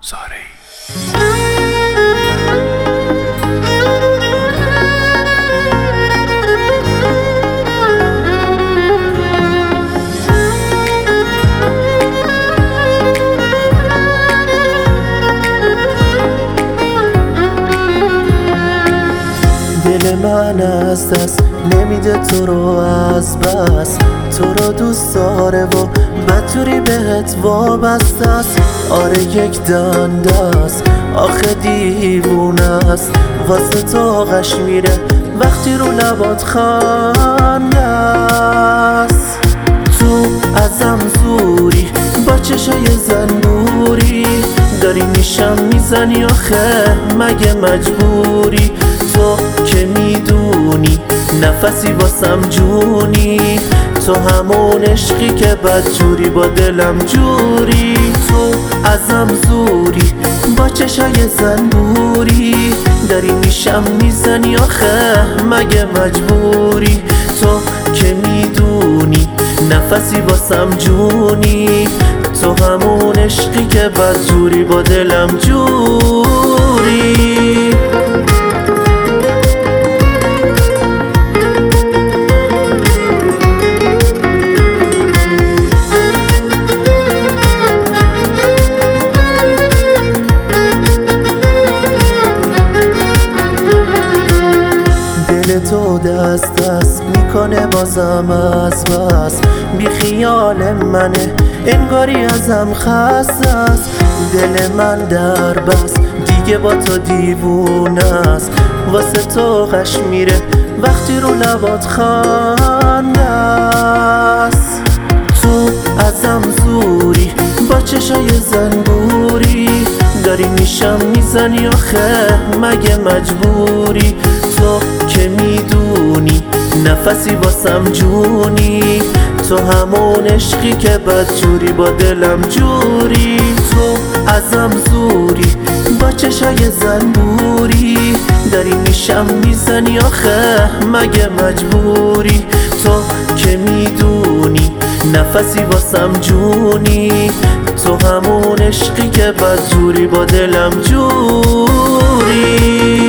زارعی. دل من از دست نمیده تو رو از بس، تو رو دوست داره و بدجوری بهت وابسته است. آره یک دنده است، آخه دیوونه است، واسه تو غش میره وقتی رو لبات خنده است. تو ازم زوری با چشای زنبوری داری میشم میزنی، آخه مگه مجبوری؟ تو که میدونی نفسی واسم جونی، تو همون عشقی که بدجوری با دلم جوری. تو ازم زوری با چشای زنبوری داری میشم میزنی، آخه مگه مجبوری؟ تو که میدونی نفسی واسم جونی، تو همون عشقی که بدجوری با دلم جوری. تو دست دست میکنه بازم از بس، بی خیال منه انگاری ازم خسته است. دل من در بس دیگه با تو دیوونه است، واسه تو غش میره وقتی رو لبات خنده است. تو ازم زوری با چشای زنبوری داری میشم میزنی، آخه مگه مجبوری؟ تو که میدونی نفسی واسم جونی، تو همون عشقی که بدجوری با دلم جوری. تو ازم زوری با چشای زنبوری داری میشم میزنی، آخه مگه مجبوری؟ تو که میدونی نفسی واسم جونی، تو همون عشقی که بدجوری با دلم جوری.